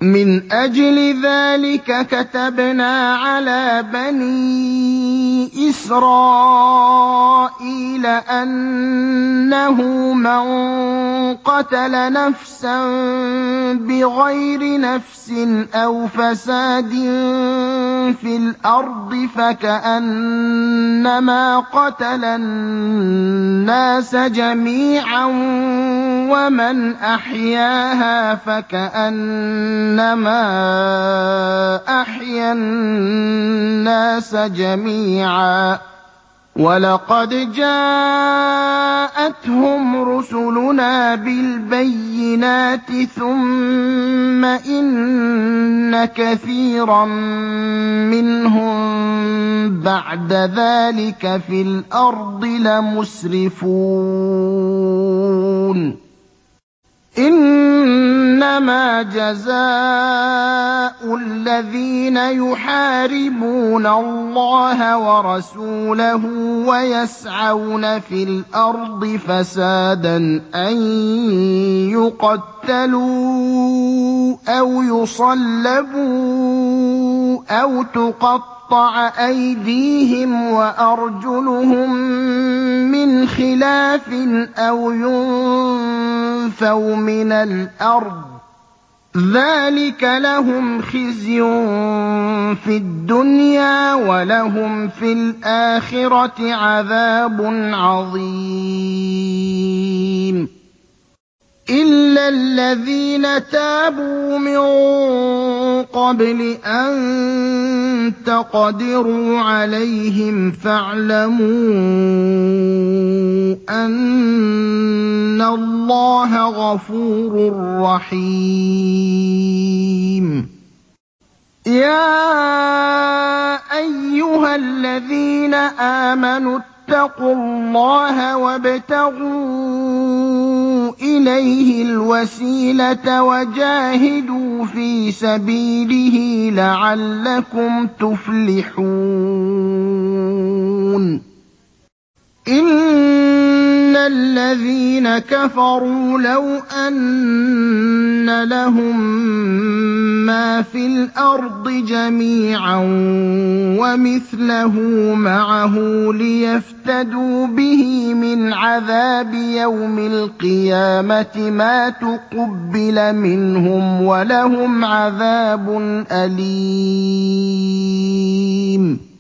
مِنْ أَجْلِ ذَٰلِكَ كَتَبْنَا عَلَىٰ بَنِي إِسْرَائِيلَ أَنَّهُ مَن قَتَلَ نَفْسًا بِغَيْرِ نَفْسٍ أَوْ فَسَادٍ فِي الْأَرْضِ فَكَأَنَّمَا قَتَلَ النَّاسَ جَمِيعًا وَمَنْ أَحْيَاهَا فَكَأَنَّمَا أَحْيَا النَّاسَ جَمِيعًا ۚ وَلَقَدْ جَاءَتْهُمْ رُسُلُنَا بِالْبَيِّنَاتِ ثُمَّ إِنَّ كَثِيرًا مِّنْهُم بَعْدَ ذَٰلِكَ فِي الْأَرْضِ لَمُسْرِفُونَ إِنَّمَا جَزَاءُ الَّذِينَ يُحَارِبُونَ اللَّهَ وَرَسُولَهُ وَيَسْعَوْنَ فِي الْأَرْضِ فَسَادًا أَن يُقَتَّلُوا أَوْ يُصَلَّبُوا أَوْ تُقَطَّعَ أَيْدِيهِمْ وَأَرْجُلُهُم مِّنْ خِلَافٍ أَوْ يُنفَوْا مِنَ الْأَرْضِ ۚ ذَٰلِكَ لَهُمْ خِزْيٌ فِي الدُّنْيَا ۖ وَلَهُمْ فِي الْآخِرَةِ عَذَابٌ عَظِيمٌ إِلَّا الَّذِينَ تَابُوا مِن قَبْلِ أَن تَقْدِرُوا عَلَيْهِمْ فَاعْلَمُوا أَنَّ اللَّهَ غَفُورٌ رَّحِيمٌ يَا أَيُّهَا الَّذِينَ آمَنُوا اتَّقُوا اللَّهَ وَابْتَغُوا إِلَيْهِ الْوَسِيلَةَ وَجَاهِدُوا فِي سَبِيلِهِ لَعَلَّكُمْ تُفْلِحُونَ إِنَّ الَّذِينَ كَفَرُوا لَوْ أَنَّ لَهُم مَّا فِي الْأَرْضِ جَمِيعًا وَمِثْلَهُ مَعَهُ لِيَفْتَدُوا بِهِ مِنْ عَذَابِ يَوْمِ الْقِيَامَةِ مَا تُقُبِّلَ مِنْهُمْ وَلَهُمْ عَذَابٌ أَلِيمٌ